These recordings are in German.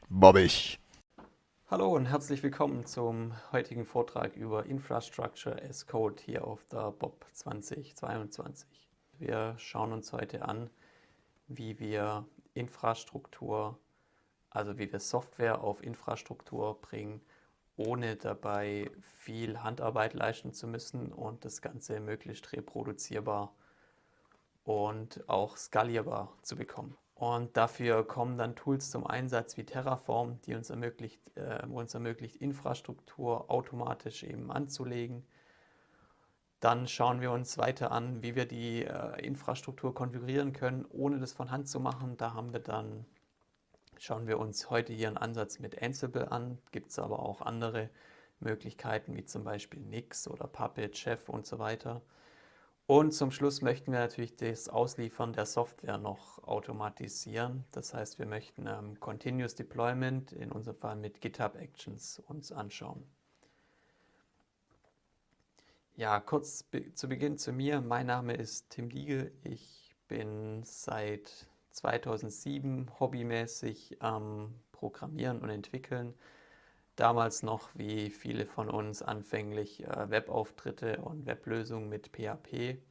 Bobbig. Hallo und herzlich willkommen zum heutigen Vortrag über Infrastructure as Code hier auf der BOB 2022. Wir schauen uns heute an, wie wir Infrastruktur, also wie wir Software auf Infrastruktur bringen, ohne dabei viel Handarbeit leisten zu müssen und das Ganze möglichst reproduzierbar und auch skalierbar zu bekommen. Und dafür kommen dann Tools zum Einsatz wie Terraform, die uns ermöglicht, Infrastruktur automatisch eben anzulegen. Dann schauen wir uns weiter an, wie wir die Infrastruktur konfigurieren können, ohne das von Hand zu machen. Schauen wir uns heute hier einen Ansatz mit Ansible an. Gibt es aber auch andere Möglichkeiten, wie zum Beispiel Nix oder Puppet, Chef und so weiter. Und zum Schluss möchten wir natürlich das Ausliefern der Software noch automatisieren. Das heißt, wir möchten Continuous Deployment, in unserem Fall mit GitHub Actions, uns anschauen. Ja, kurz zu Beginn zu mir. Mein Name ist Tim Diegel. Ich bin seit 2007 hobbymäßig am Programmieren und Entwickeln. Damals noch, wie viele von uns, anfänglich Webauftritte und Weblösungen mit PHP.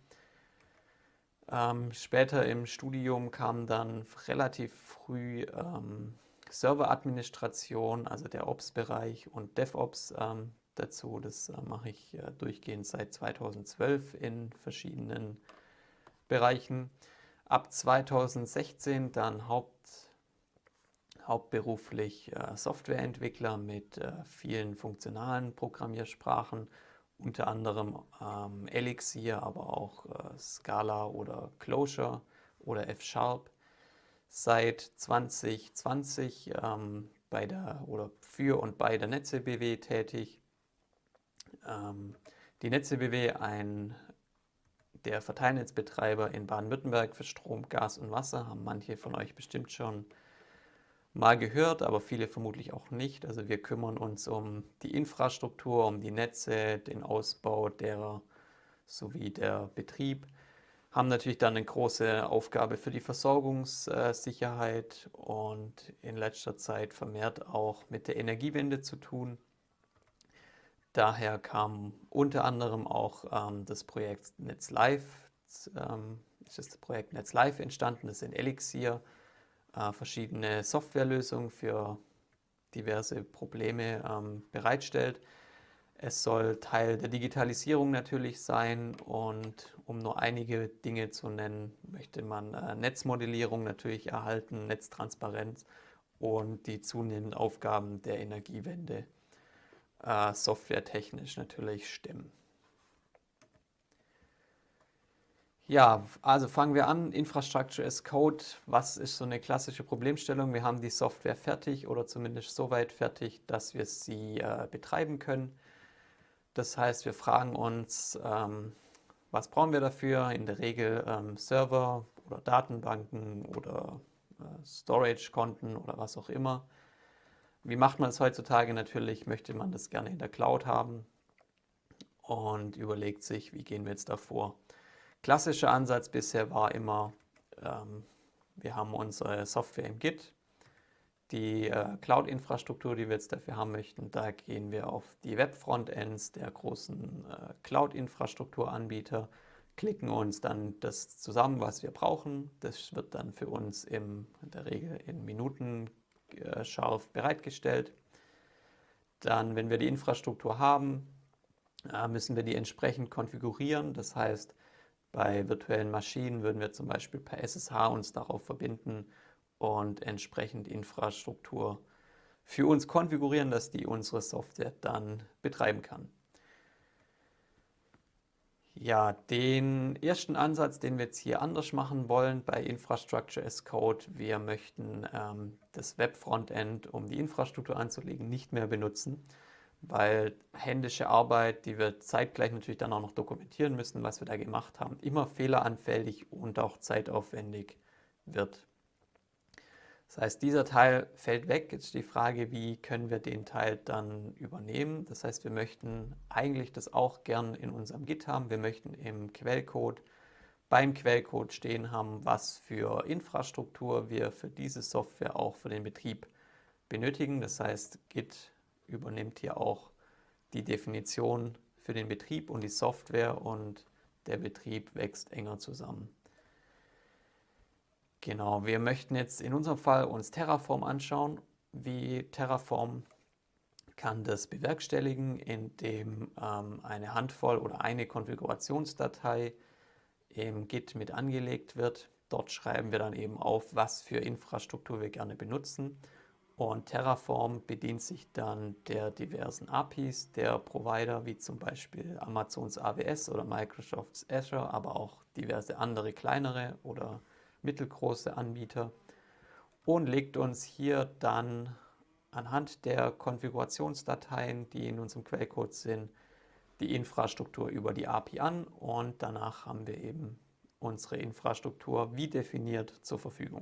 Später im Studium kam dann relativ früh Serveradministration, also der Ops-Bereich und DevOps dazu. Das mache ich durchgehend seit 2012 in verschiedenen Bereichen. Ab 2016 dann hauptberuflich Softwareentwickler mit vielen funktionalen Programmiersprachen, unter anderem Elixir, aber auch Scala oder Clojure oder F#. Seit 2020 für und bei der NetzeBW tätig. Die NetzeBW, der Verteilnetzbetreiber in Baden-Württemberg für Strom, Gas und Wasser, haben manche von euch bestimmt schon mal gehört, aber viele vermutlich auch nicht. Also wir kümmern uns um die Infrastruktur, um die Netze, den Ausbau derer sowie der Betrieb. Haben natürlich dann eine große Aufgabe für die Versorgungssicherheit und in letzter Zeit vermehrt auch mit der Energiewende zu tun. Daher kam unter anderem auch das Projekt NetzLive, ist das Projekt NetzLive entstanden, das ist in Elixir, verschiedene Softwarelösungen für diverse Probleme bereitstellt. Es soll Teil der Digitalisierung natürlich sein und um nur einige Dinge zu nennen, möchte man Netzmodellierung natürlich erhalten, Netztransparenz und die zunehmenden Aufgaben der Energiewende softwaretechnisch natürlich stimmen. Ja, also fangen wir an. Infrastructure as Code. Was ist so eine klassische Problemstellung? Wir haben die Software fertig oder zumindest so weit fertig, dass wir sie betreiben können. Das heißt, wir fragen uns, was brauchen wir dafür? In der Regel Server oder Datenbanken oder Storage-Konten oder was auch immer. Wie macht man es heutzutage? Natürlich möchte man das gerne in der Cloud haben und überlegt sich, wie gehen wir jetzt davor. Klassischer Ansatz bisher war immer, wir haben unsere Software im Git, die Cloud-Infrastruktur, die wir jetzt dafür haben möchten, da gehen wir auf die Web-Frontends der großen Cloud-Infrastrukturanbieter, klicken uns dann das zusammen, was wir brauchen. Das wird dann für uns in der Regel in Minuten scharf bereitgestellt. Dann, wenn wir die Infrastruktur haben, müssen wir die entsprechend konfigurieren. Das heißt, bei virtuellen Maschinen würden wir zum Beispiel per SSH uns darauf verbinden und entsprechend Infrastruktur für uns konfigurieren, dass die unsere Software dann betreiben kann. Ja, den ersten Ansatz, den wir jetzt hier anders machen wollen bei Infrastructure as Code, wir möchten das Web-Frontend, um die Infrastruktur anzulegen, nicht mehr benutzen, weil händische Arbeit, die wir zeitgleich natürlich dann auch noch dokumentieren müssen, was wir da gemacht haben, immer fehleranfällig und auch zeitaufwendig wird. Das heißt, dieser Teil fällt weg. Jetzt die Frage, wie können wir den Teil dann übernehmen? Das heißt, wir möchten eigentlich das auch gern in unserem Git haben. Wir möchten beim Quellcode stehen haben, was für Infrastruktur wir für diese Software auch für den Betrieb benötigen. Das heißt, Git übernimmt hier auch die Definition für den Betrieb und die Software und der Betrieb wächst enger zusammen. Genau, wir möchten jetzt in unserem Fall uns Terraform anschauen. Wie Terraform kann das bewerkstelligen, indem eine Handvoll oder eine Konfigurationsdatei im Git mit angelegt wird. Dort schreiben wir dann eben auf, was für Infrastruktur wir gerne benutzen. Und Terraform bedient sich dann der diversen APIs der Provider, wie zum Beispiel Amazons AWS oder Microsofts Azure, aber auch diverse andere kleinere oder mittelgroße Anbieter und legt uns hier dann anhand der Konfigurationsdateien, die in unserem Quellcode sind, die Infrastruktur über die API an und danach haben wir eben unsere Infrastruktur wie definiert zur Verfügung.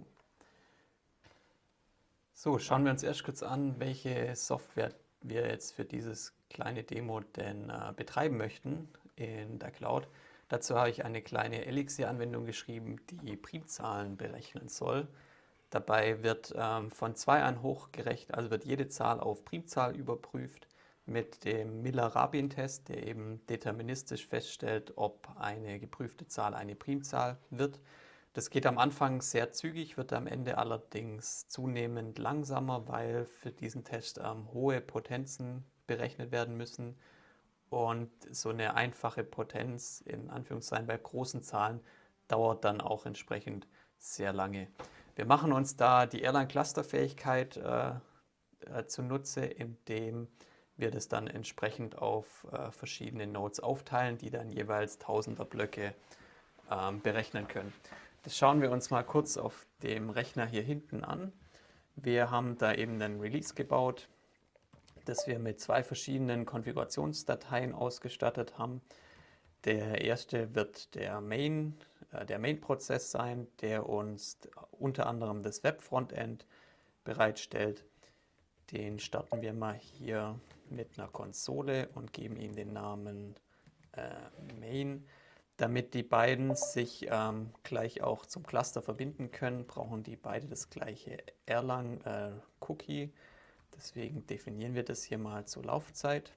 So, schauen wir uns erst kurz an, welche Software wir jetzt für dieses kleine Demo denn betreiben möchten in der Cloud. Dazu habe ich eine kleine Elixir-Anwendung geschrieben, die Primzahlen berechnen soll. Dabei wird von 2 an hochgerechnet, also wird jede Zahl auf Primzahl überprüft mit dem Miller-Rabin-Test, der eben deterministisch feststellt, ob eine geprüfte Zahl eine Primzahl wird. Das geht am Anfang sehr zügig, wird am Ende allerdings zunehmend langsamer, weil für diesen Test hohe Potenzen berechnet werden müssen. Und so eine einfache Potenz, in Anführungszeichen bei großen Zahlen, dauert dann auch entsprechend sehr lange. Wir machen uns da die Erlang-Cluster-Fähigkeit zunutze, indem wir das dann entsprechend auf verschiedene Nodes aufteilen, die dann jeweils Tausender-Blöcke berechnen können. Das schauen wir uns mal kurz auf dem Rechner hier hinten an. Wir haben da eben einen Release gebaut, das wir mit 2 verschiedenen Konfigurationsdateien ausgestattet haben. Der erste wird der Main-Prozess sein, der uns unter anderem das Web-Frontend bereitstellt. Den starten wir mal hier mit einer Konsole und geben ihm den Namen Main. Damit die beiden sich gleich auch zum Cluster verbinden können, brauchen die beide das gleiche Erlang-Cookie. Deswegen definieren wir das hier mal zur Laufzeit.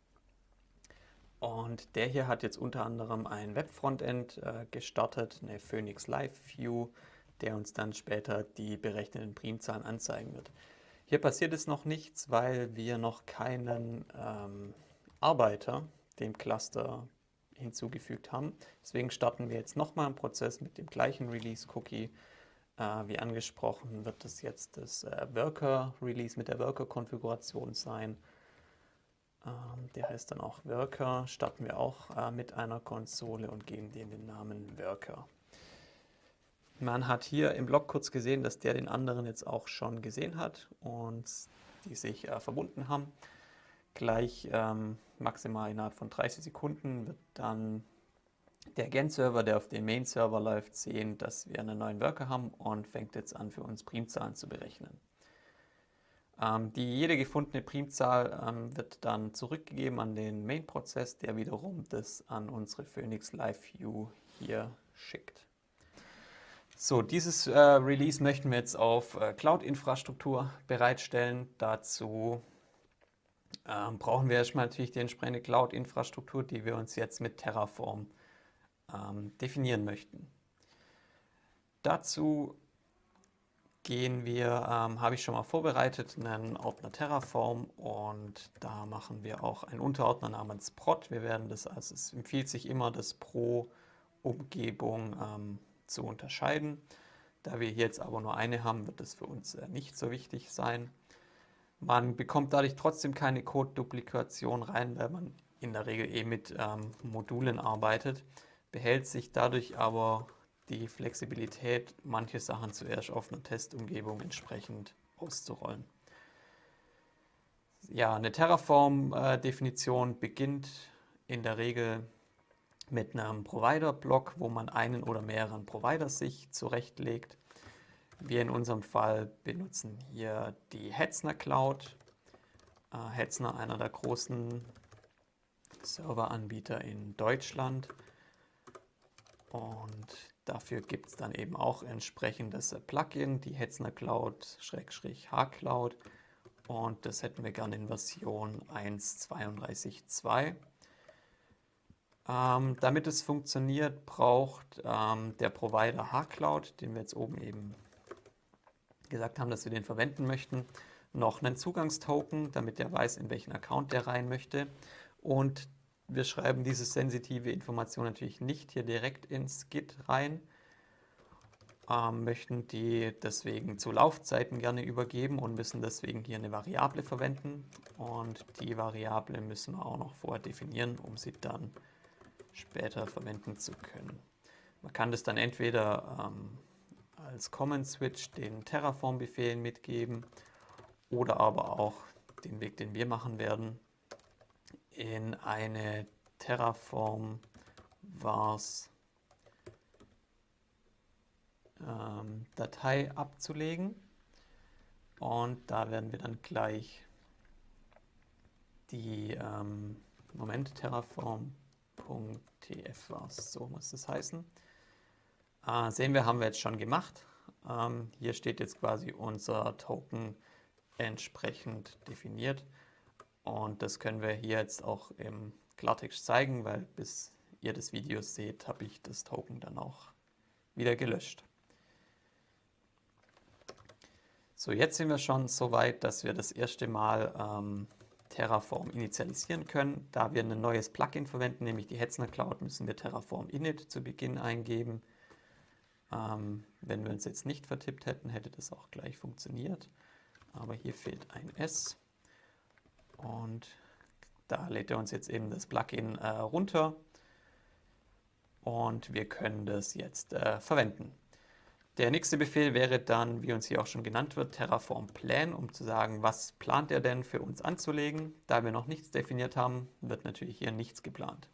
Und der hier hat jetzt unter anderem ein Web-Frontend gestartet, eine Phoenix Live View, der uns dann später die berechneten Primzahlen anzeigen wird. Hier passiert es noch nichts, weil wir noch keinen Arbeiter dem Cluster hinzugefügt haben. Deswegen starten wir jetzt nochmal einen Prozess mit dem gleichen Release-Cookie. Wie angesprochen wird das jetzt das Worker-Release mit der Worker-Konfiguration sein. Der heißt dann auch Worker, starten wir auch mit einer Konsole und geben dem den Namen Worker. Man hat hier im Log kurz gesehen, dass der den anderen jetzt auch schon gesehen hat und die sich verbunden haben. Gleich maximal innerhalb von 30 Sekunden wird dann der Gen-Server, der auf dem Main-Server läuft, sehen, dass wir einen neuen Worker haben und fängt jetzt an, für uns Primzahlen zu berechnen. Jede gefundene Primzahl wird dann zurückgegeben an den Main-Prozess, der wiederum das an unsere Phoenix Live View hier schickt. So, dieses Release möchten wir jetzt auf Cloud-Infrastruktur bereitstellen. Dazu brauchen wir erstmal natürlich die entsprechende Cloud-Infrastruktur, die wir uns jetzt mit Terraform definieren möchten. Dazu habe ich schon mal vorbereitet, einen Ordner Terraform und da machen wir auch einen Unterordner namens Prod. Wir werden das, also es empfiehlt sich immer, das pro Umgebung zu unterscheiden. Da wir hier jetzt aber nur eine haben, wird das für uns nicht so wichtig sein. Man bekommt dadurch trotzdem keine Code-Duplikation rein, weil man in der Regel mit Modulen arbeitet, behält sich dadurch aber die Flexibilität, manche Sachen zuerst auf einer Testumgebung entsprechend auszurollen. Ja, eine Terraform-Definition beginnt in der Regel mit einem Provider-Block, wo man einen oder mehreren Providers sich zurechtlegt. Wir in unserem Fall benutzen hier die Hetzner Cloud. Hetzner, einer der großen Serveranbieter in Deutschland. Und dafür gibt es dann eben auch entsprechendes Plugin, die Hetzner Cloud /H-Cloud. und das hätten wir gerne in Version 1.32.2. Damit es funktioniert, braucht der Provider hCloud, den wir jetzt oben eben gesagt haben, dass wir den verwenden möchten, noch einen Zugangstoken, damit er weiß, in welchen Account der rein möchte. Und wir schreiben diese sensitive Information natürlich nicht hier direkt ins Git rein, möchten die deswegen zu Laufzeiten gerne übergeben und müssen deswegen hier eine Variable verwenden. Und die Variable müssen wir auch noch vorher definieren, um sie dann später verwenden zu können. Man kann das dann entweder als Command Switch den Terraform-Befehlen mitgeben oder aber auch den Weg, den wir machen werden, in eine Terraform vars Datei abzulegen. Und da werden wir dann gleich die Terraform.tf vars, so muss das heißen. Sehen wir, haben wir jetzt schon gemacht. Hier steht jetzt quasi unser Token entsprechend definiert. Und das können wir hier jetzt auch im Klartext zeigen, weil bis ihr das Video seht, habe ich das Token dann auch wieder gelöscht. So, jetzt sind wir schon so weit, dass wir das erste Mal Terraform initialisieren können. Da wir ein neues Plugin verwenden, nämlich die Hetzner Cloud, müssen wir Terraform init zu Beginn eingeben. Wenn wir uns jetzt nicht vertippt hätten, hätte das auch gleich funktioniert. Aber hier fehlt ein S. Und da lädt er uns jetzt eben das Plugin runter. Und wir können das jetzt verwenden. Der nächste Befehl wäre dann, wie uns hier auch schon genannt wird, Terraform Plan, um zu sagen, was plant er denn für uns anzulegen. Da wir noch nichts definiert haben, wird natürlich hier nichts geplant.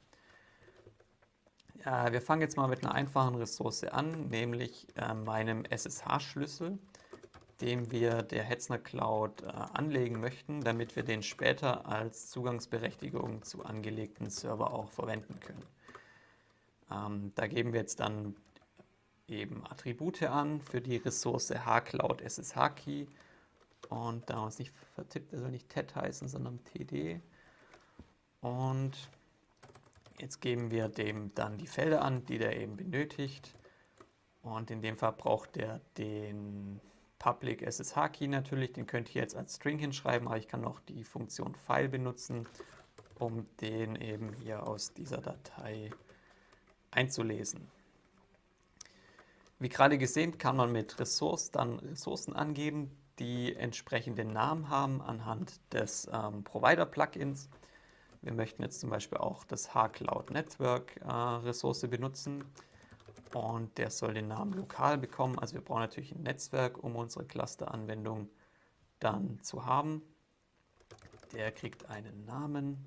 Wir fangen jetzt mal mit einer einfachen Ressource an, nämlich meinem SSH-Schlüssel, den wir der Hetzner Cloud anlegen möchten, damit wir den später als Zugangsberechtigung zu angelegten Server auch verwenden können. Da geben wir jetzt dann eben Attribute an für die Ressource hCloud SSH Key, und da haben wir uns nicht vertippt, der soll nicht TED heißen, sondern TD. Und jetzt geben wir dem dann die Felder an, die der eben benötigt, und in dem Fall braucht der den Public SSH Key natürlich, den könnt ihr jetzt als String hinschreiben, aber ich kann auch die Funktion File benutzen, um den eben hier aus dieser Datei einzulesen. Wie gerade gesehen, kann man mit Ressource dann Ressourcen angeben, die entsprechende Namen haben anhand des Provider-Plugins. Wir möchten jetzt zum Beispiel auch das hCloud Network Ressource benutzen, und der soll den Namen lokal bekommen. Also wir brauchen natürlich ein Netzwerk, um unsere Cluster-Anwendung dann zu haben. Der kriegt einen Namen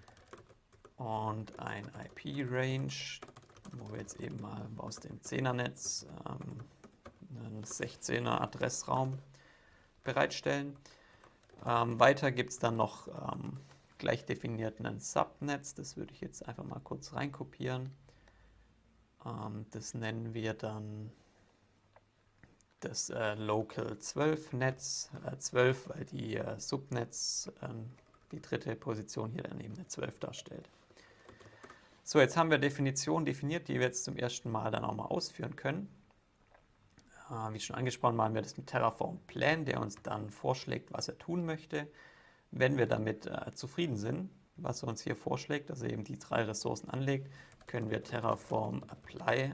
und ein IP-Range, wo wir jetzt eben mal aus dem 10er-Netz einen 16er Adressraum bereitstellen. Weiter gibt es dann noch gleich definiert einen Subnetz, das würde ich jetzt einfach mal kurz reinkopieren. Das nennen wir dann das Local 12 Netz, 12, weil die Subnetz, die dritte Position hier daneben eine 12 darstellt. So, jetzt haben wir Definitionen definiert, die wir jetzt zum ersten Mal dann auch mal ausführen können. Wie schon angesprochen, machen wir das mit Terraform Plan, der uns dann vorschlägt, was er tun möchte. Wenn wir damit zufrieden sind, was er uns hier vorschlägt, also eben die 3 Ressourcen anlegt, können wir Terraform Apply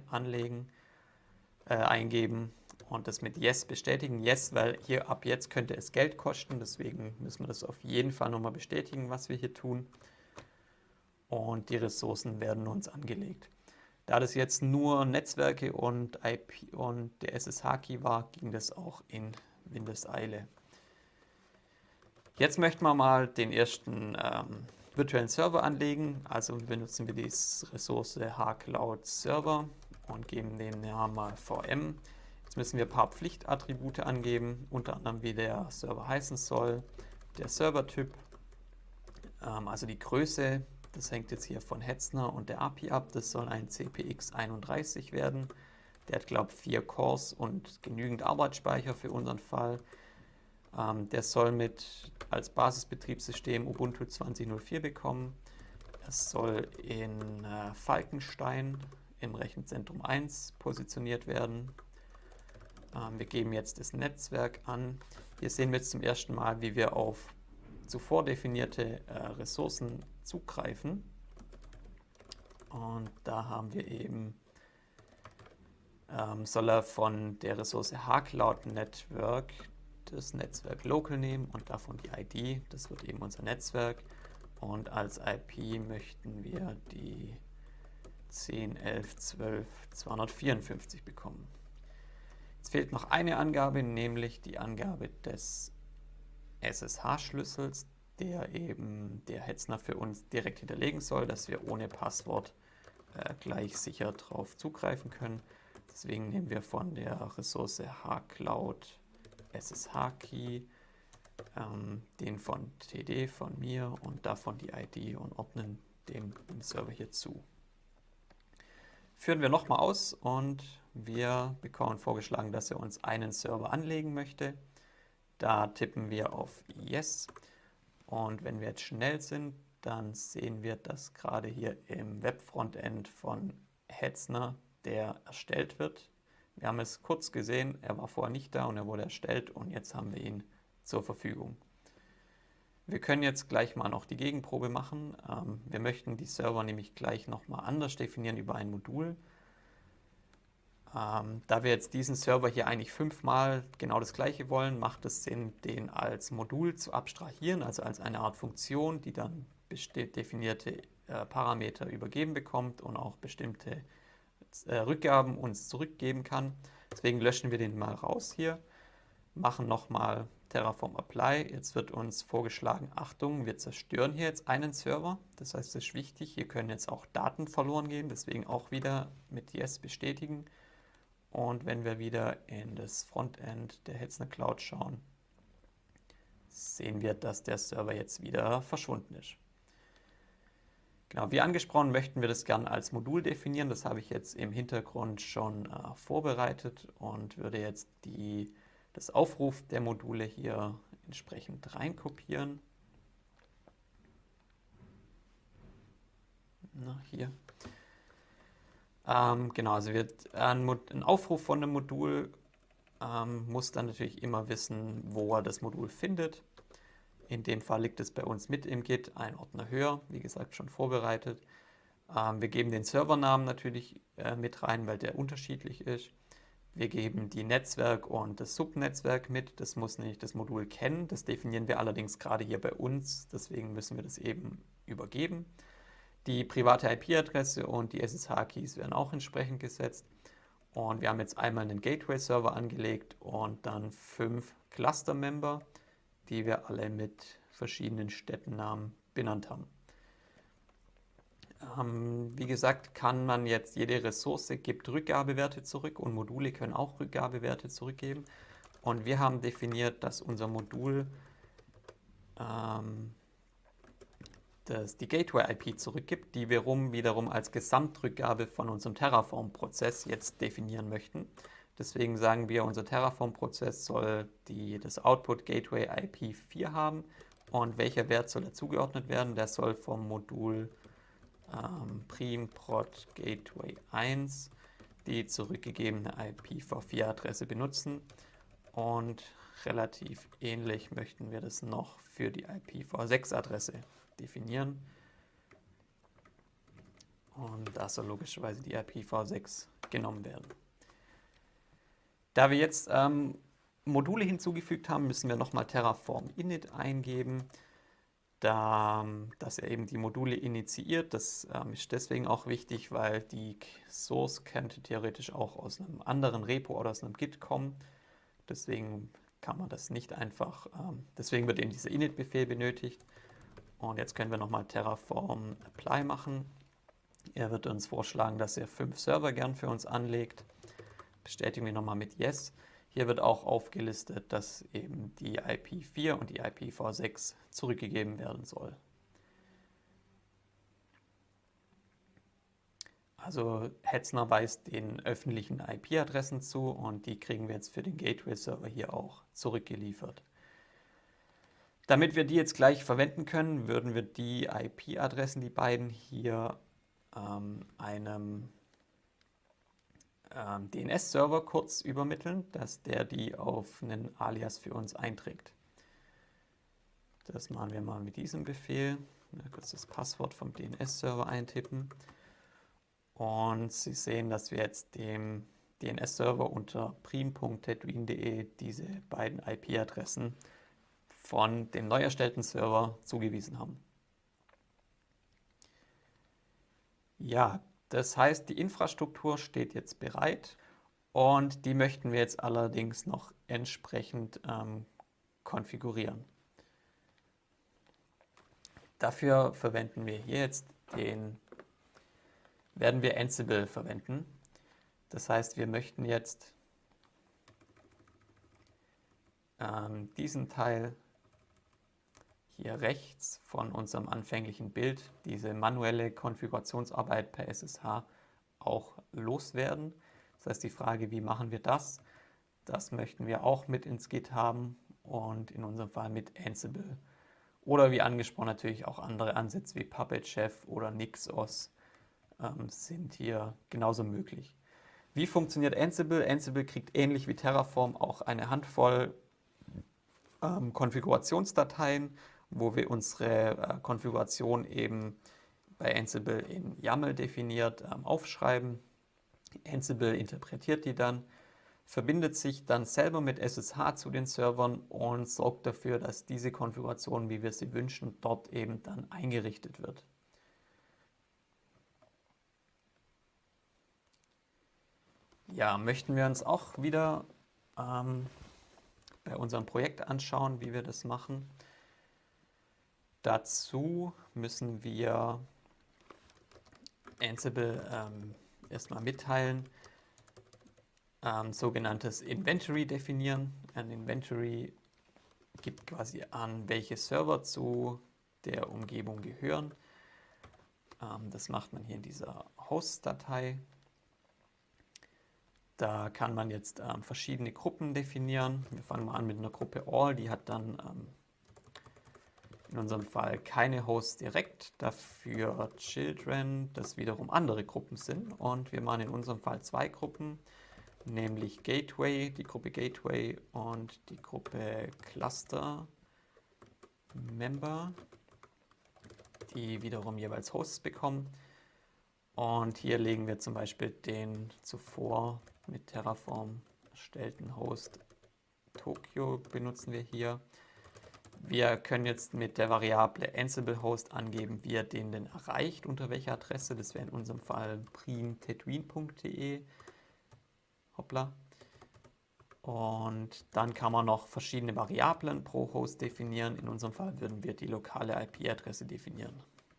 eingeben und das mit Yes bestätigen. Yes, weil hier ab jetzt könnte es Geld kosten, deswegen müssen wir das auf jeden Fall nochmal bestätigen, was wir hier tun. Und die Ressourcen werden uns angelegt. Da das jetzt nur Netzwerke und IP und der SSH-Key war, ging das auch in Windeseile. Jetzt möchten wir mal den ersten virtuellen Server anlegen. Also benutzen wir die Ressource hCloud Server und geben den Namen mal VM. Jetzt müssen wir ein paar Pflichtattribute angeben, unter anderem wie der Server heißen soll, der Servertyp, also die Größe. Das hängt jetzt hier von Hetzner und der API ab. Das soll ein CPX 31 werden. Der hat, glaube ich, 4 Cores und genügend Arbeitsspeicher für unseren Fall. Der soll als Basisbetriebssystem Ubuntu 20.04 bekommen. Es soll in Falkenstein im Rechenzentrum 1 positioniert werden. Wir geben jetzt das Netzwerk an. Hier sehen wir jetzt zum ersten Mal, wie wir auf zuvor definierte Ressourcen zugreifen. Und da haben wir eben, soll er von der Ressource hCloud Network das Netzwerk Local nehmen und davon die ID. Das wird eben unser Netzwerk. Und als IP möchten wir die 10.11.12.254 bekommen. Jetzt fehlt noch eine Angabe, nämlich die Angabe des SSH-Schlüssels, der eben der Hetzner für uns direkt hinterlegen soll, dass wir ohne Passwort gleich sicher darauf zugreifen können. Deswegen nehmen wir von der Ressource hCloud SSH-Key den von TD, von mir und davon die ID und ordnen dem Server hier zu. Führen wir nochmal aus und wir bekommen vorgeschlagen, dass er uns einen Server anlegen möchte. Da tippen wir auf Yes und wenn wir jetzt schnell sind, dann sehen wir, dass gerade hier im Web-Frontend von Hetzner der erstellt wird. Wir haben es kurz gesehen, er war vorher nicht da und er wurde erstellt und jetzt haben wir ihn zur Verfügung. Wir können jetzt gleich mal noch die Gegenprobe machen. Wir möchten die Server nämlich gleich nochmal anders definieren über ein Modul. Da wir jetzt diesen Server hier eigentlich 5-mal genau das gleiche wollen, macht es Sinn, den als Modul zu abstrahieren, also als eine Art Funktion, die dann definierte Parameter übergeben bekommt und auch bestimmte Rückgaben uns zurückgeben kann. Deswegen löschen wir den mal raus hier, machen nochmal Terraform Apply. Jetzt wird uns vorgeschlagen, Achtung, wir zerstören hier jetzt einen Server. Das heißt, es ist wichtig, hier können jetzt auch Daten verloren gehen, deswegen auch wieder mit Yes bestätigen. Und wenn wir wieder in das Frontend der Hetzner Cloud schauen, sehen wir, dass der Server jetzt wieder verschwunden ist. Genau, wie angesprochen, möchten wir das gerne als Modul definieren. Das habe ich jetzt im Hintergrund schon vorbereitet und würde jetzt das Aufruf der Module hier entsprechend reinkopieren. Hier. Genau, also ein Aufruf von einem Modul muss dann natürlich immer wissen, wo er das Modul findet. In dem Fall liegt es bei uns mit im Git, ein Ordner höher, wie gesagt, schon vorbereitet. Wir geben den Servernamen natürlich mit rein, weil der unterschiedlich ist. Wir geben die Netzwerk und das Subnetzwerk mit. Das muss nicht das Modul kennen. Das definieren wir allerdings gerade hier bei uns. Deswegen müssen wir das eben übergeben. Die private IP-Adresse und die SSH-Keys werden auch entsprechend gesetzt. Und wir haben jetzt einmal einen Gateway-Server angelegt und dann 5 Cluster-Member, die wir alle mit verschiedenen Städtennamen benannt haben. Wie gesagt, kann man jetzt, jede Ressource gibt Rückgabewerte zurück und Module können auch Rückgabewerte zurückgeben. Und wir haben definiert, dass unser Modul die Gateway-IP zurückgibt, die wir wiederum als Gesamtrückgabe von unserem Terraform-Prozess jetzt definieren möchten. Deswegen sagen wir, unser Terraform-Prozess soll das Output Gateway IP 4 haben. Und welcher Wert soll dazugeordnet werden? Der soll vom Modul primprod Gateway 1 die zurückgegebene IPv4-Adresse benutzen. Und relativ ähnlich möchten wir das noch für die IPv6-Adresse definieren. Und da soll logischerweise die IPv6 genommen werden. Da wir jetzt Module hinzugefügt haben, müssen wir nochmal Terraform init eingeben, dass er eben die Module initiiert. Das ist deswegen auch wichtig, weil die Source könnte theoretisch auch aus einem anderen Repo oder aus einem Git kommen. Deswegen kann man das nicht einfach, deswegen wird eben dieser init-Befehl benötigt. Und jetzt können wir nochmal Terraform Apply machen. Er wird uns vorschlagen, dass er 5 Server gern für uns anlegt. Bestätigen wir nochmal mit Yes. Hier wird auch aufgelistet, dass eben die IP4 und die IPv6 zurückgegeben werden soll. Also Hetzner weist den öffentlichen IP-Adressen zu und die kriegen wir jetzt für den Gateway-Server hier auch zurückgeliefert. Damit wir die jetzt gleich verwenden können, würden wir die IP-Adressen, die beiden, hier einem DNS-Server kurz übermitteln, dass der die auf einen Alias für uns einträgt. Das machen wir mal mit diesem Befehl. Kurz das Passwort vom DNS-Server eintippen. Und Sie sehen, dass wir jetzt dem DNS-Server unter prim.tetwin.de diese beiden IP-Adressen von dem neu erstellten Server zugewiesen haben. Ja, das heißt, die Infrastruktur steht jetzt bereit und die möchten wir jetzt allerdings noch entsprechend konfigurieren. Dafür verwenden wir hier jetzt werden wir Ansible verwenden. Das heißt, wir möchten jetzt diesen Teil hier rechts von unserem anfänglichen Bild, diese manuelle Konfigurationsarbeit per SSH, auch loswerden. Das heißt, die Frage, wie machen wir das? Das möchten wir auch mit ins Git haben und in unserem Fall mit Ansible. Oder wie angesprochen natürlich auch andere Ansätze wie Puppet Chef oder NixOS sind hier genauso möglich. Wie funktioniert Ansible? Ansible kriegt ähnlich wie Terraform auch eine Handvoll Konfigurationsdateien, wo wir unsere Konfiguration eben bei Ansible in YAML definiert aufschreiben. Ansible interpretiert die dann, verbindet sich dann selber mit SSH zu den Servern und sorgt dafür, dass diese Konfiguration, wie wir sie wünschen, dort eben dann eingerichtet wird. Ja, möchten wir uns auch wieder bei unserem Projekt anschauen, wie wir das machen. Dazu müssen wir Ansible erstmal mitteilen, sogenanntes Inventory definieren. Ein Inventory gibt quasi an, welche Server zu der Umgebung gehören. Das macht man hier in dieser Host-Datei. Da kann man jetzt verschiedene Gruppen definieren. Wir fangen mal an mit einer Gruppe All, die hat dann in unserem Fall keine Hosts direkt, dafür Children, das wiederum andere Gruppen sind. Und wir machen in unserem Fall zwei Gruppen, nämlich Gateway, die Gruppe Gateway und die Gruppe Cluster Member, die wiederum jeweils Hosts bekommen. Und hier legen wir zum Beispiel den zuvor mit Terraform erstellten Host Tokyo benutzen wir hier. Wir können jetzt mit der Variable Ansible Host angeben, wie er den denn erreicht, unter welcher Adresse. Das wäre in unserem Fall prim.tetwin.de. Hoppla. Und dann kann man noch verschiedene Variablen pro Host definieren. In unserem Fall würden wir die lokale IP-Adresse definieren.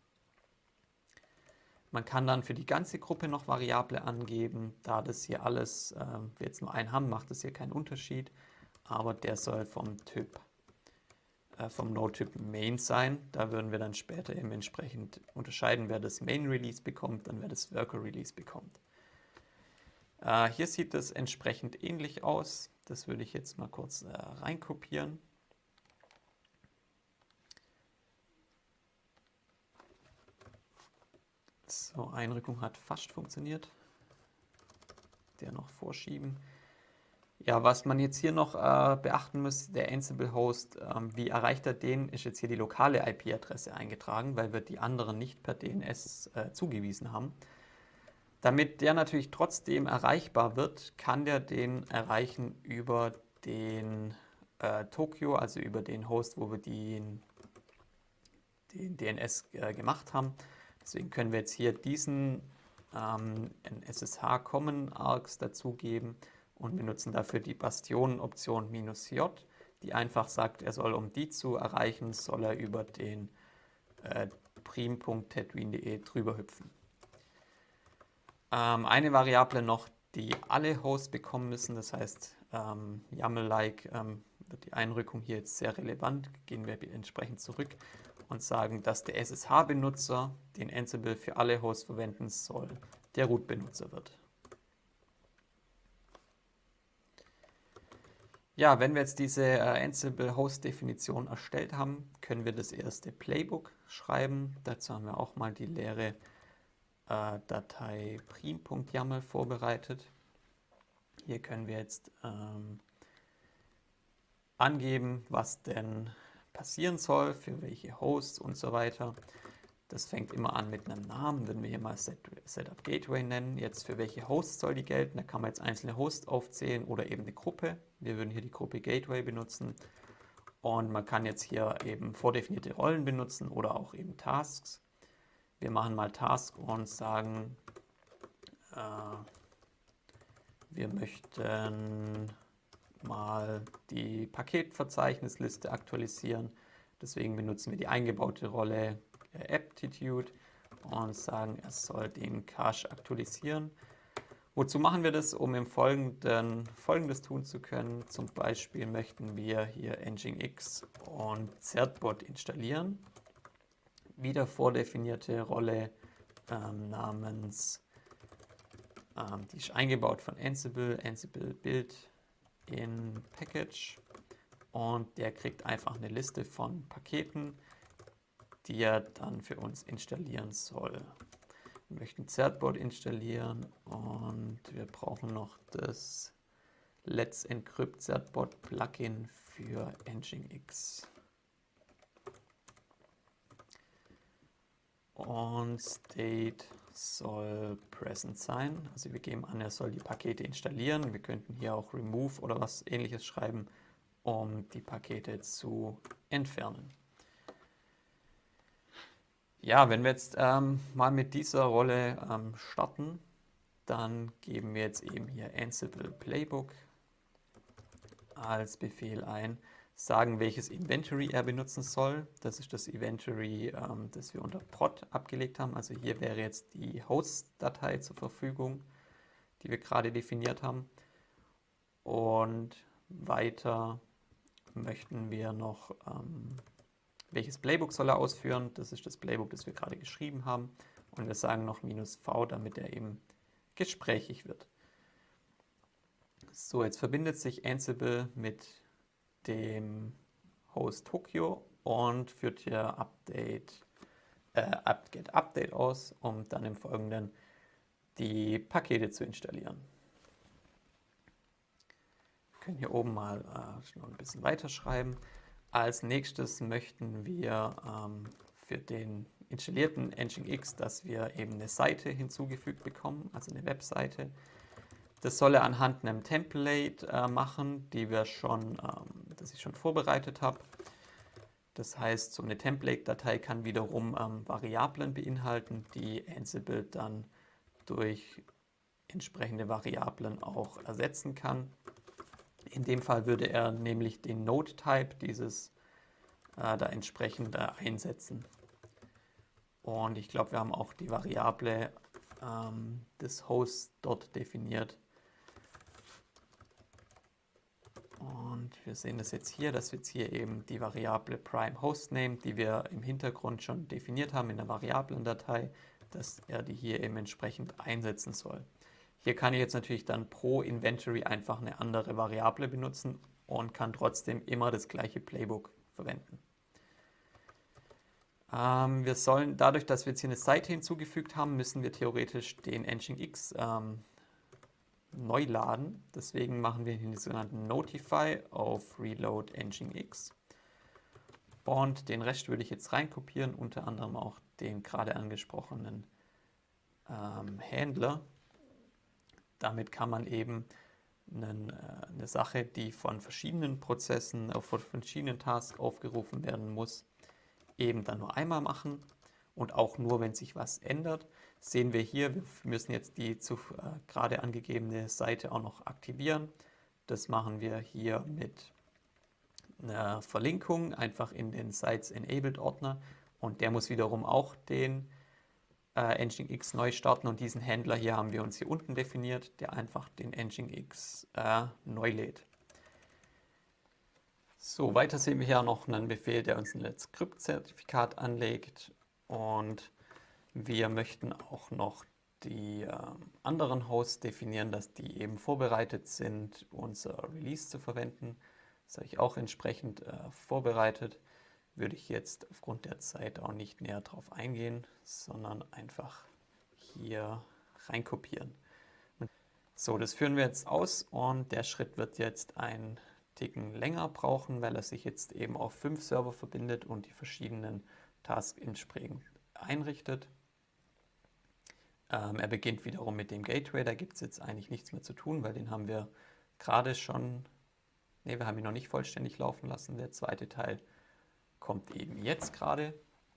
Man kann dann für die ganze Gruppe noch Variable angeben. Da das hier alles, wir jetzt nur einen haben, macht das hier keinen Unterschied. Aber der soll vom Node-Typ Main sein. Da würden wir dann später eben entsprechend unterscheiden, wer das Main-Release bekommt und wer das Worker-Release bekommt. Hier sieht es entsprechend ähnlich aus. Das würde ich jetzt mal kurz reinkopieren. So, Einrückung hat fast funktioniert. Der noch vorschieben. Ja, was man jetzt hier noch beachten muss, der Ansible-Host, wie erreicht er den, ist jetzt hier die lokale IP-Adresse eingetragen, weil wir die anderen nicht per DNS zugewiesen haben. Damit der natürlich trotzdem erreichbar wird, kann der den erreichen über den Tokyo, also über den Host, wo wir den DNS gemacht haben. Deswegen können wir jetzt hier diesen SSH Common Args dazugeben und benutzen dafür die Bastion-Option -J, die einfach sagt, er soll, um die zu erreichen, soll er über den prim.tetwin.de drüber hüpfen. Eine Variable noch, die alle Hosts bekommen müssen, das heißt YAML-like wird die Einrückung hier jetzt sehr relevant, gehen wir entsprechend zurück und sagen, dass der SSH-Benutzer, den Ansible für alle Hosts verwenden soll, der Root-Benutzer wird. Ja, wenn wir jetzt diese Ansible-Host-Definition erstellt haben, können wir das erste Playbook schreiben. Dazu haben wir auch mal die leere Datei prim.yaml vorbereitet. Hier können wir jetzt angeben, was denn passieren soll, für welche Hosts und so weiter. Das fängt immer an mit einem Namen, würden wir hier mal Setup Gateway nennen. Jetzt für welche Hosts soll die gelten? Da kann man jetzt einzelne Hosts aufzählen oder eben eine Gruppe. Wir würden hier die Gruppe Gateway benutzen. Und man kann jetzt hier eben vordefinierte Rollen benutzen oder auch eben Tasks. Wir machen mal Task und sagen, wir möchten mal die Paketverzeichnisliste aktualisieren. Deswegen benutzen wir die eingebaute Rolle Aptitude und sagen, es soll den Cache aktualisieren. Wozu machen wir das? Um im Folgenden Folgendes tun zu können. Zum Beispiel möchten wir hier Nginx und Certbot installieren. Wieder vordefinierte Rolle namens, die ist eingebaut von Ansible Build in Package, und der kriegt einfach eine Liste von Paketen, die er dann für uns installieren soll. Wir möchten Certbot installieren und wir brauchen noch das Let's Encrypt Certbot Plugin für Nginx. Und State soll present sein. Also wir geben an, er soll die Pakete installieren. Wir könnten hier auch remove oder was ähnliches schreiben, um die Pakete zu entfernen. Ja, wenn wir jetzt mal mit dieser Rolle starten, dann geben wir jetzt eben hier Ansible Playbook als Befehl ein, sagen, welches Inventory er benutzen soll. Das ist das Inventory, das wir unter prod abgelegt haben. Also hier wäre jetzt die Host-Datei zur Verfügung, die wir gerade definiert haben. Und weiter möchten wir noch, welches Playbook soll er ausführen. Das ist das Playbook, das wir gerade geschrieben haben. Und wir sagen noch -v, damit er eben gesprächig wird. So, jetzt verbindet sich Ansible mit dem Host Tokyo und führt hier apt-get update aus, um dann im Folgenden die Pakete zu installieren. Wir können hier oben mal noch ein bisschen weiterschreiben. Als nächstes möchten wir für den installierten Nginx, dass wir eben eine Seite hinzugefügt bekommen, also eine Webseite. Das soll er anhand einem Template machen, das ich schon vorbereitet habe. Das heißt, so eine Template-Datei kann wiederum Variablen beinhalten, die Ansible dann durch entsprechende Variablen auch ersetzen kann. In dem Fall würde er nämlich den Node-Type da entsprechend einsetzen. Und ich glaube, wir haben auch die Variable des Hosts dort definiert. Und wir sehen das jetzt hier, dass wir jetzt hier eben die Variable Prime Hostname, die wir im Hintergrund schon definiert haben in der Variablendatei, dass er die hier eben entsprechend einsetzen soll. Hier kann ich jetzt natürlich dann pro Inventory einfach eine andere Variable benutzen und kann trotzdem immer das gleiche Playbook verwenden. Wir sollen, dadurch, dass wir jetzt hier eine Seite hinzugefügt haben, müssen wir theoretisch den Nginx neu laden. Deswegen machen wir hier den sogenannten Notify auf Reload Nginx. Und den Rest würde ich jetzt reinkopieren, unter anderem auch den gerade angesprochenen Handler. Damit kann man eben eine Sache, die von verschiedenen Prozessen, von verschiedenen Tasks aufgerufen werden muss, eben dann nur einmal machen und auch nur, wenn sich was ändert. Sehen wir hier, wir müssen jetzt die gerade angegebene Seite auch noch aktivieren. Das machen wir hier mit einer Verlinkung einfach in den Sites Enabled Ordner, und der muss wiederum auch den Nginx neu starten, und diesen Händler hier haben wir uns hier unten definiert, der einfach den Nginx neu lädt. So, weiter sehen wir hier noch einen Befehl, der uns ein Let's Script Zertifikat anlegt, und wir möchten auch noch die anderen Hosts definieren, dass die eben vorbereitet sind, unser Release zu verwenden. Das habe ich auch entsprechend vorbereitet. Würde ich jetzt aufgrund der Zeit auch nicht näher drauf eingehen, sondern einfach hier reinkopieren. So, das führen wir jetzt aus und der Schritt wird jetzt einen Ticken länger brauchen, weil er sich jetzt eben auf 5 Server verbindet und die verschiedenen Tasks entsprechend einrichtet. Er beginnt wiederum mit dem Gateway, da gibt es jetzt eigentlich nichts mehr zu tun, weil den haben wir gerade schon, ne, wir haben ihn noch nicht vollständig laufen lassen. Der zweite Teil kommt eben jetzt gerade.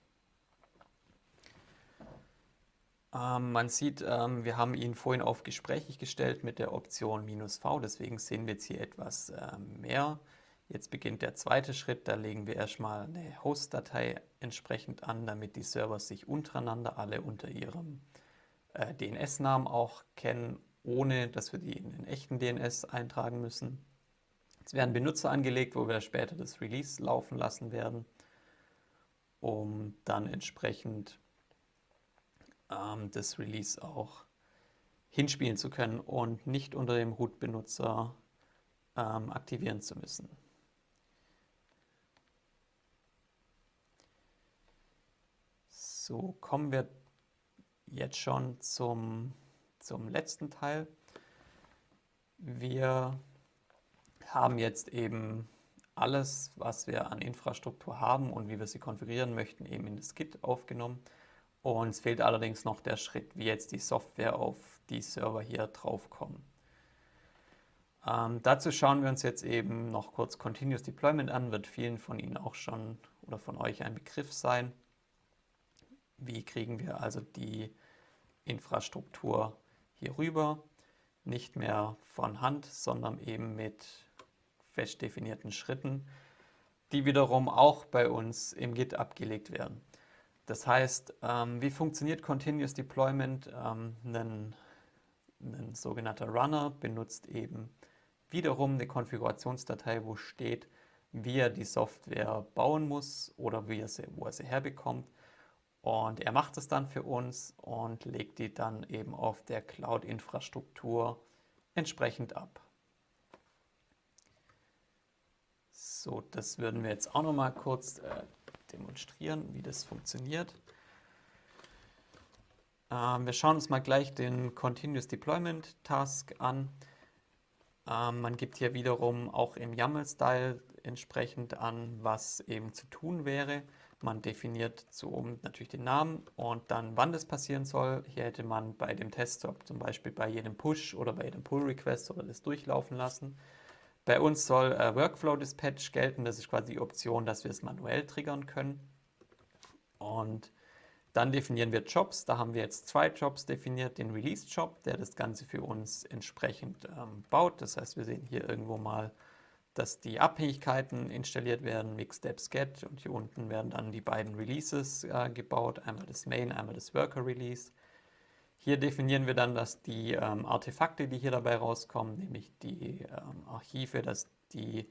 Man sieht, wir haben ihn vorhin auf gesprächig gestellt mit der Option "-v", deswegen sehen wir jetzt hier etwas mehr. Jetzt beginnt der zweite Schritt, da legen wir erstmal eine Host-Datei entsprechend an, damit die Server sich untereinander alle unter ihrem DNS-Namen auch kennen, ohne dass wir die in den echten DNS eintragen müssen. Es werden Benutzer angelegt, wo wir später das Release laufen lassen werden, um dann entsprechend das Release auch hinspielen zu können und nicht unter dem Root-Benutzer aktivieren zu müssen. So, kommen wir jetzt schon zum letzten Teil. Wir haben jetzt eben alles, was wir an Infrastruktur haben und wie wir sie konfigurieren möchten, eben in das Git aufgenommen. Und es fehlt allerdings noch der Schritt, wie jetzt die Software auf die Server hier draufkommen. Dazu schauen wir uns jetzt eben noch kurz Continuous Deployment an, wird vielen von Ihnen auch schon oder von euch ein Begriff sein. Wie kriegen wir also die Infrastruktur hier rüber? Nicht mehr von Hand, sondern eben mit fest definierten Schritten, die wiederum auch bei uns im Git abgelegt werden. Das heißt, wie funktioniert Continuous Deployment? Ein sogenannter Runner benutzt eben wiederum eine Konfigurationsdatei, wo steht, wie er die Software bauen muss oder wo er sie herbekommt. Und er macht es dann für uns und legt die dann eben auf der Cloud-Infrastruktur entsprechend ab. So, das würden wir jetzt auch noch mal kurz demonstrieren, wie das funktioniert. Wir schauen uns mal gleich den Continuous Deployment Task an. Man gibt hier wiederum auch im YAML-Style entsprechend an, was eben zu tun wäre. Man definiert zu oben natürlich den Namen und dann, wann das passieren soll. Hier hätte man bei dem Teststop zum Beispiel bei jedem Push oder bei jedem Pull-Request oder das durchlaufen lassen. Bei uns soll Workflow Dispatch gelten. Das ist quasi die Option, dass wir es manuell triggern können. Und dann definieren wir Jobs. Da haben wir jetzt 2 Jobs definiert. Den Release-Job, der das Ganze für uns entsprechend baut. Das heißt, wir sehen hier irgendwo mal, dass die Abhängigkeiten installiert werden, Mixsteps Get, und hier unten werden dann die beiden Releases gebaut, einmal das Main, einmal das Worker Release. Hier definieren wir dann, dass die Artefakte, die hier dabei rauskommen, nämlich die Archive, dass die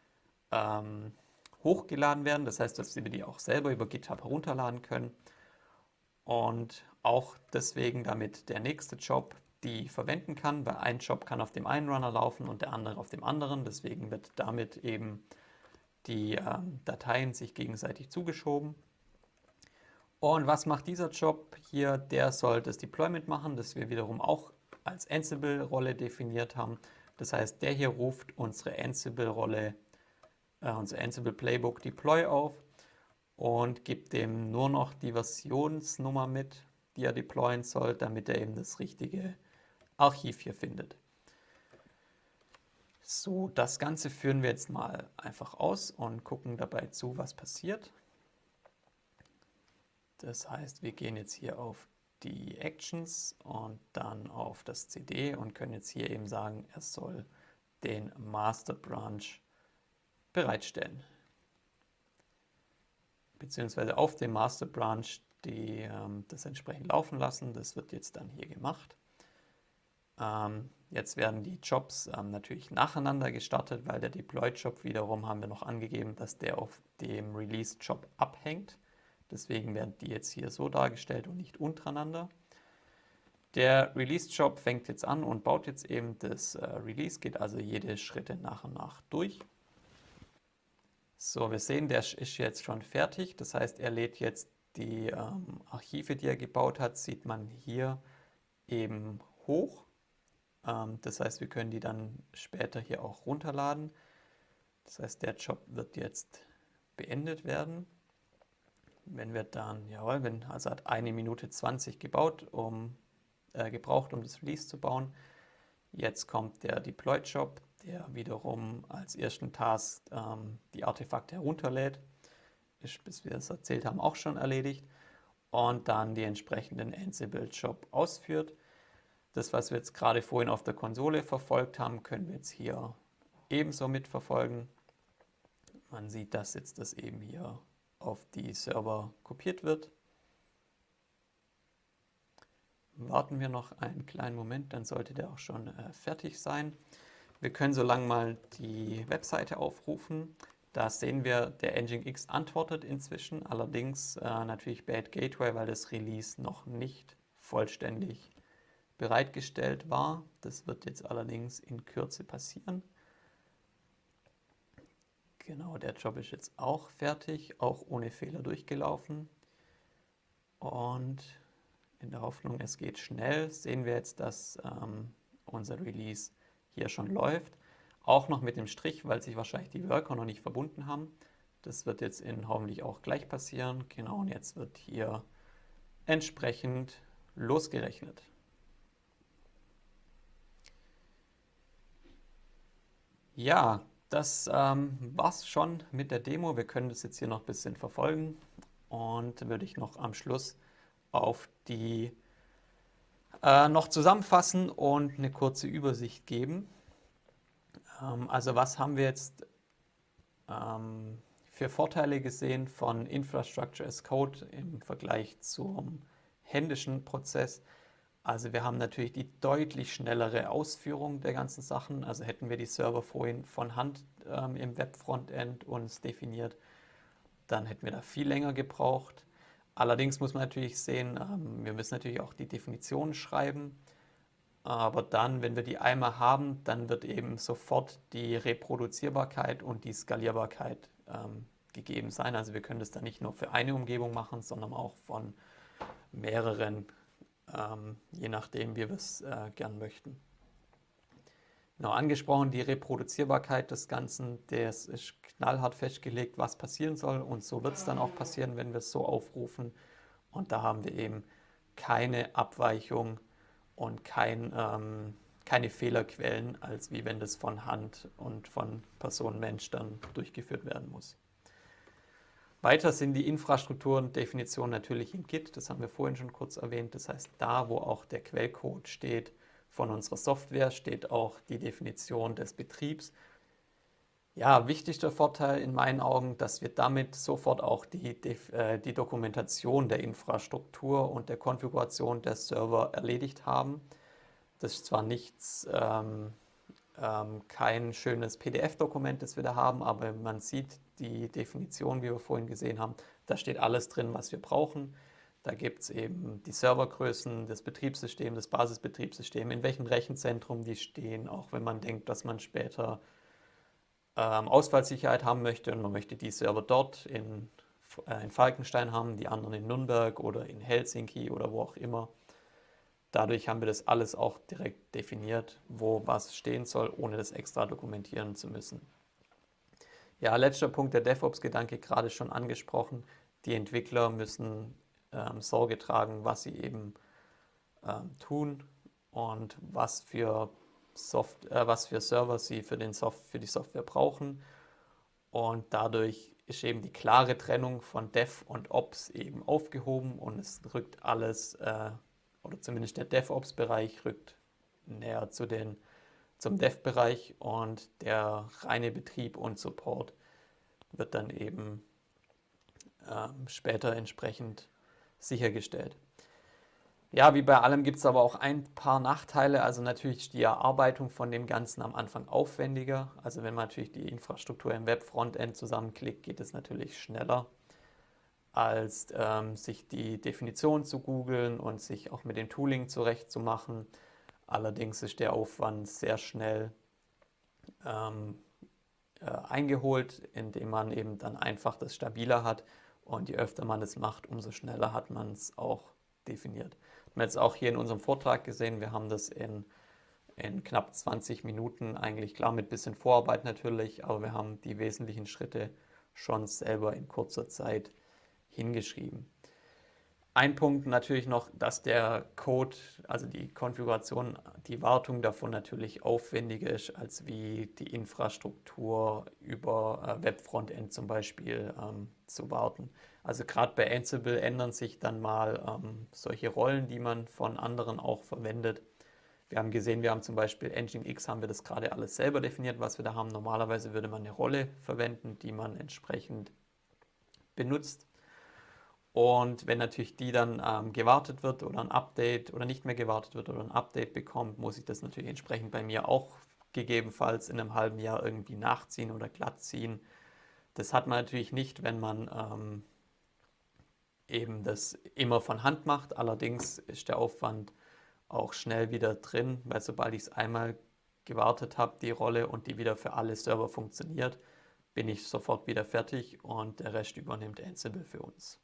hochgeladen werden. Das heißt, dass wir die auch selber über GitHub herunterladen können. Und auch deswegen, damit der nächste Job die verwenden kann, weil ein Job kann auf dem einen Runner laufen und der andere auf dem anderen. Deswegen wird damit eben die Dateien sich gegenseitig zugeschoben. Und was macht dieser Job hier? Der soll das Deployment machen, das wir wiederum auch als Ansible-Rolle definiert haben. Das heißt, der hier ruft unsere Ansible-Rolle, unser Ansible-Playbook Deploy auf und gibt dem nur noch die Versionsnummer mit, die er deployen soll, damit er eben das richtige Archiv hier findet. So, das Ganze führen wir jetzt mal einfach aus und gucken dabei zu, was passiert. Das heißt, wir gehen jetzt hier auf die Actions und dann auf das CD und können jetzt hier eben sagen, er soll den Master Branch bereitstellen. Beziehungsweise auf dem Master Branch das entsprechend laufen lassen. Das wird jetzt dann hier gemacht. Jetzt werden die Jobs natürlich nacheinander gestartet, weil der Deploy-Job wiederum haben wir noch angegeben, dass der auf dem Release-Job abhängt. Deswegen werden die jetzt hier so dargestellt und nicht untereinander. Der Release-Job fängt jetzt an und baut jetzt eben das Release, geht also jede Schritte nach und nach durch. So, wir sehen, der ist jetzt schon fertig. Das heißt, er lädt jetzt die Archive, die er gebaut hat, sieht man hier eben hoch. Das heißt, wir können die dann später hier auch runterladen. Das heißt, der Job wird jetzt beendet werden. Wenn wir dann, jawohl, also hat 1 Minute 20 gebraucht, um das Release zu bauen. Jetzt kommt der Deploy-Job, der wiederum als ersten Task die Artefakte herunterlädt. Ist, bis wir das erzählt haben, auch schon erledigt. Und dann die entsprechenden Ansible-Job ausführt. Das, was wir jetzt gerade vorhin auf der Konsole verfolgt haben, können wir jetzt hier ebenso mitverfolgen. Man sieht, dass jetzt das eben hier auf die Server kopiert wird. Warten wir noch einen kleinen Moment, dann sollte der auch schon fertig sein. Wir können so lange mal die Webseite aufrufen. Da sehen wir, der Nginx antwortet inzwischen, allerdings natürlich Bad Gateway, weil das Release noch nicht vollständig bereitgestellt war. Das wird jetzt allerdings in Kürze passieren. Genau, der Job ist jetzt auch fertig, auch ohne Fehler durchgelaufen. Und in der Hoffnung, es geht schnell, sehen wir jetzt, dass unser Release hier schon läuft. Auch noch mit dem Strich, weil sich wahrscheinlich die Worker noch nicht verbunden haben. Das wird jetzt hoffentlich auch gleich passieren. Genau, und jetzt wird hier entsprechend losgerechnet. Ja, das war's schon mit der Demo. Wir können das jetzt hier noch ein bisschen verfolgen und würde ich noch am Schluss auf die noch zusammenfassen und eine kurze Übersicht geben. Also was haben wir jetzt für Vorteile gesehen von Infrastructure as Code im Vergleich zum händischen Prozess? Also wir haben natürlich die deutlich schnellere Ausführung der ganzen Sachen. Also hätten wir die Server vorhin von Hand im Web-Frontend uns definiert, dann hätten wir da viel länger gebraucht. Allerdings muss man natürlich sehen, wir müssen natürlich auch die Definitionen schreiben. Aber dann, wenn wir die einmal haben, dann wird eben sofort die Reproduzierbarkeit und die Skalierbarkeit gegeben sein. Also wir können das dann nicht nur für eine Umgebung machen, sondern auch von mehreren, je nachdem, wie wir es gern möchten. Genau, angesprochen, die Reproduzierbarkeit des Ganzen, das ist knallhart festgelegt, was passieren soll. Und so wird es dann auch passieren, wenn wir es so aufrufen. Und da haben wir eben keine Abweichung und keine Fehlerquellen, als wie wenn das von Hand und von Person Mensch dann durchgeführt werden muss. Weiter sind die Infrastrukturdefinitionen natürlich im Git, das haben wir vorhin schon kurz erwähnt. Das heißt, da wo auch der Quellcode steht von unserer Software, steht auch die Definition des Betriebs. Ja, wichtigster Vorteil in meinen Augen, dass wir damit sofort auch die Dokumentation der Infrastruktur und der Konfiguration der Server erledigt haben. Das ist zwar kein schönes PDF-Dokument, das wir da haben, aber man sieht die Definition, wie wir vorhin gesehen haben. Da steht alles drin, was wir brauchen. Da gibt es eben die Servergrößen, das Betriebssystem, das Basisbetriebssystem, in welchem Rechenzentrum die stehen, auch wenn man denkt, dass man später Ausfallsicherheit haben möchte und man möchte die Server dort in Falkenstein haben, die anderen in Nürnberg oder in Helsinki oder wo auch immer. Dadurch haben wir das alles auch direkt definiert, wo was stehen soll, ohne das extra dokumentieren zu müssen. Ja, letzter Punkt, der DevOps-Gedanke gerade schon angesprochen. Die Entwickler müssen Sorge tragen, was sie eben tun und was für Server sie für die Software brauchen. Und dadurch ist eben die klare Trennung von Dev und Ops eben aufgehoben und es rückt alles, oder zumindest der DevOps-Bereich rückt näher zum Dev-Bereich und der reine Betrieb und Support wird dann eben später entsprechend sichergestellt. Ja, wie bei allem gibt es aber auch ein paar Nachteile. Also natürlich ist die Erarbeitung von dem Ganzen am Anfang aufwendiger. Also wenn man natürlich die Infrastruktur im Web-Frontend zusammenklickt, geht es natürlich schneller. als sich die Definition zu googeln und sich auch mit dem Tooling zurechtzumachen. Allerdings ist der Aufwand sehr schnell eingeholt, indem man eben dann einfach das stabiler hat, und je öfter man es macht, umso schneller hat man es auch definiert. Wir haben jetzt auch hier in unserem Vortrag gesehen, wir haben das in knapp 20 Minuten, eigentlich klar mit bisschen Vorarbeit natürlich, aber wir haben die wesentlichen Schritte schon selber in kurzer Zeit hingeschrieben. Ein Punkt natürlich noch, dass der Code, also die Konfiguration, die Wartung davon natürlich aufwendiger ist, als wie die Infrastruktur über Web-Frontend zum Beispiel zu warten. Also gerade bei Ansible ändern sich dann mal solche Rollen, die man von anderen auch verwendet. Wir haben gesehen, wir haben zum Beispiel Nginx, haben wir das gerade alles selber definiert, was wir da haben. Normalerweise würde man eine Rolle verwenden, die man entsprechend benutzt. Und wenn natürlich die dann gewartet wird oder ein Update oder nicht mehr gewartet wird oder ein Update bekommt, muss ich das natürlich entsprechend bei mir auch gegebenenfalls in einem halben Jahr irgendwie nachziehen oder glatt ziehen. Das hat man natürlich nicht, wenn man eben das immer von Hand macht. Allerdings ist der Aufwand auch schnell wieder drin, weil sobald ich es einmal gewartet habe, die Rolle, und die wieder für alle Server funktioniert, bin ich sofort wieder fertig und der Rest übernimmt Ansible für uns.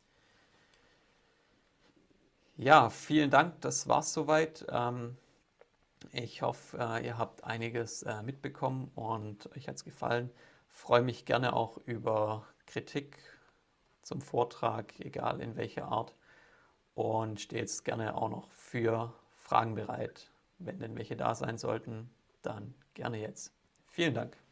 Ja, vielen Dank, das war's soweit. Ich hoffe, ihr habt einiges mitbekommen und euch hat es gefallen. Freue mich gerne auch über Kritik zum Vortrag, egal in welcher Art. Und stehe jetzt gerne auch noch für Fragen bereit. Wenn denn welche da sein sollten, dann gerne jetzt. Vielen Dank.